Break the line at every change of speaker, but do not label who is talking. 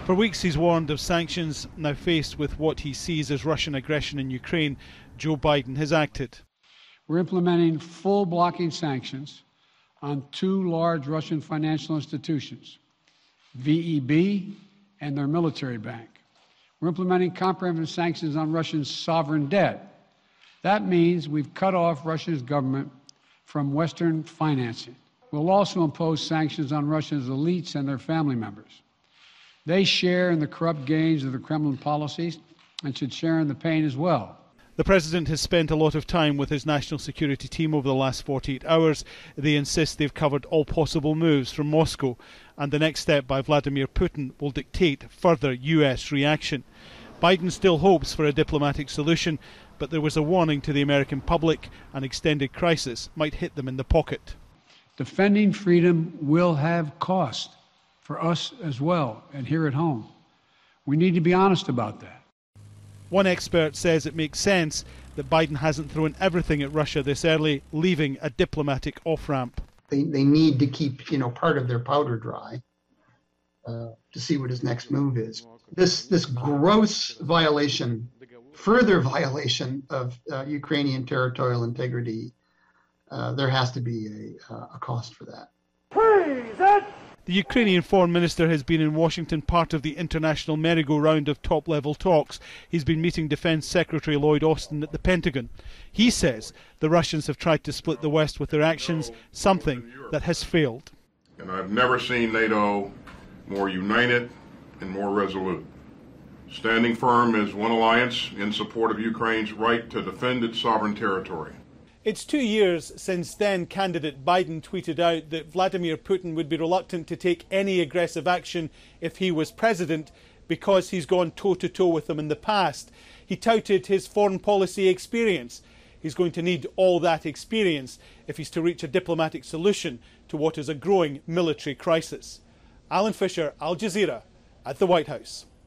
For weeks he's warned of sanctions. Now faced with what he sees as Russian aggression in Ukraine, Joe Biden has acted.
We're implementing full blocking sanctions on two large Russian financial institutions, VEB and their military bank. We're implementing comprehensive sanctions on Russia's sovereign debt. That means we've cut off Russia's government from Western financing. We'll also impose sanctions on Russia's elites and their family members. They share in the corrupt gains of the Kremlin policies and should share in the pain as well.
The president has spent a lot of time with his national security team over the last 48 hours. They insist they've covered all possible moves from Moscow, and the next step by Vladimir Putin will dictate further US reaction. Biden still hopes for a diplomatic solution, but there was a warning to the American public an extended crisis might hit them in the pocket.
Defending freedom will have cost for us as well, and here at home. We need to be honest about that.
One expert says it makes sense that Biden hasn't thrown everything at Russia this early, leaving a diplomatic off-ramp.
They need to keep, part of their powder dry to see what his next move is. This gross violation, further violation of Ukrainian territorial integrity, there has to be a cost for that.
Treason! The Ukrainian foreign minister has been in Washington, part of the international merry-go-round of top-level talks. He's been meeting Defense Secretary Lloyd Austin at the Pentagon. He says the Russians have tried to split the West with their actions, something that has failed.
And I've never seen NATO more united and more resolute, standing firm as one alliance in support of Ukraine's right to defend its sovereign territory.
It's 2 years since then candidate Biden tweeted out that Vladimir Putin would be reluctant to take any aggressive action if he was president because he's gone toe-to-toe with them in the past. He touted his foreign policy experience. He's going to need all that experience if he's to reach a diplomatic solution to what is a growing military crisis. Alan Fisher, Al Jazeera, at the White House.